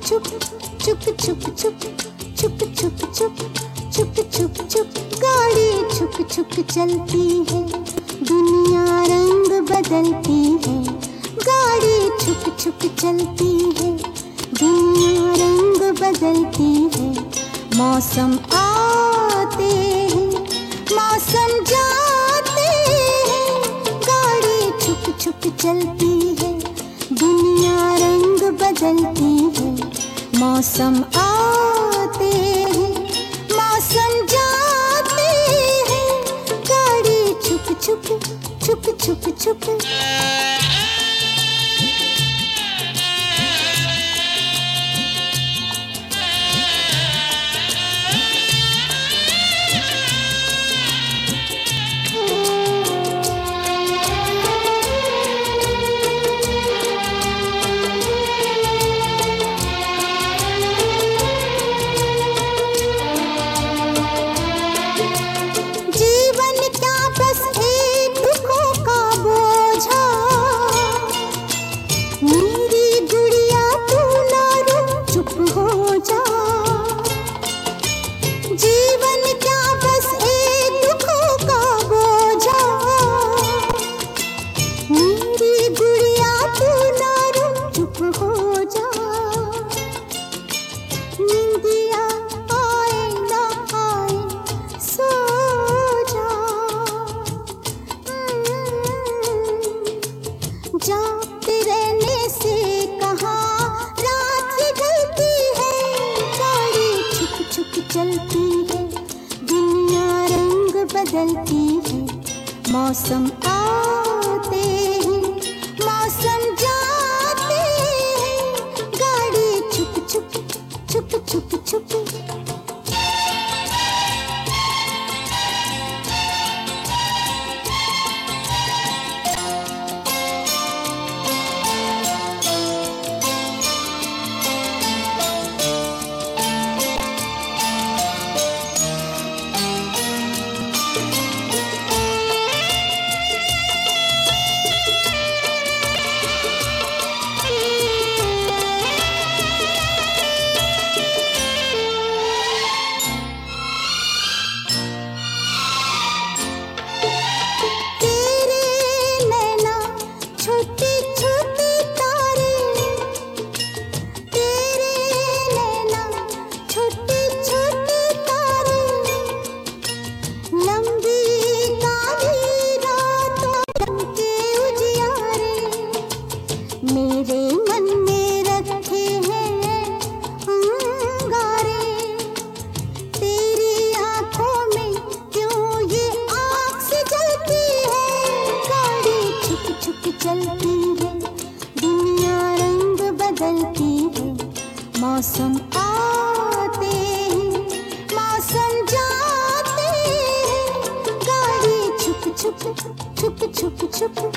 छुप छुप छुप छुप छुप छुप छुप छुप छुप छुप गाड़ी छुप छुप चलती है, दुनिया रंग बदलती है। गाड़ी छुप छुप चलती है, दुनिया रंग बदलती है। मौसम आते हैं, मौसम जाते हैं। गाड़ी छुप छुप चलती है, दुनिया रंग बदलती है। मौसम आते हैं, मौसम जाते हैं। गाड़ी छुप छुप छुप छुप छुप। जाते रहने से कहाँ रात निकलती है। गाड़ी छुप छुप चलती है, दुनिया रंग बदलती है। मौसम आते हैं, मौसम जाते हैं। गाड़ी छुप छुप छुप छुप छुप। मेरे मन में रखे हैं अंगारे, तेरी आंखों में क्यों ये आग से जलती है। गाड़ी छुप छुप चलती है, दुनिया रंग बदलती है। मौसम आते हैं, मौसम जाते हैं। गाड़ी छुप छुप छुप छुप छुप।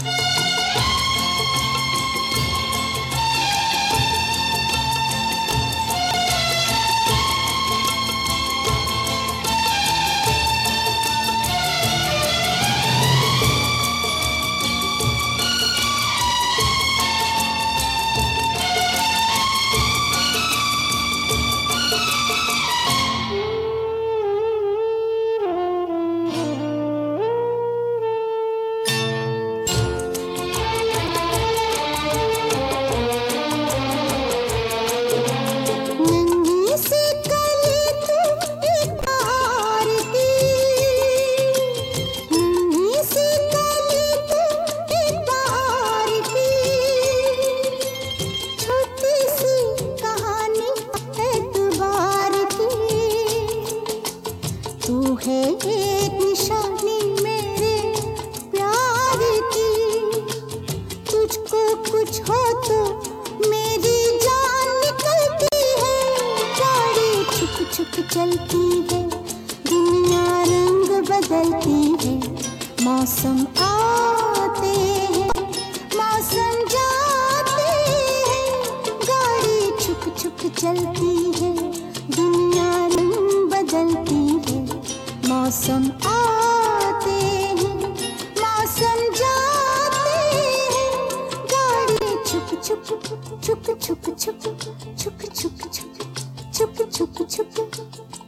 तू है एक निशानी मेरे प्यार की, तुझको कुछ हो तो मेरी जान निकलती है। गाड़ी छुप छुप चलती है, दुनिया रंग बदलती है। मौसम आते हैं, मौसम जाते हैं। गाड़ी छुप छुप चलती है, दुनिया रंग बदलती है। मौसम आते हैं, मौसम जाते हैं। गाड़ी छुप छुप छुप छुप छुप छुप छुप छुप छुप छुप छुप छुप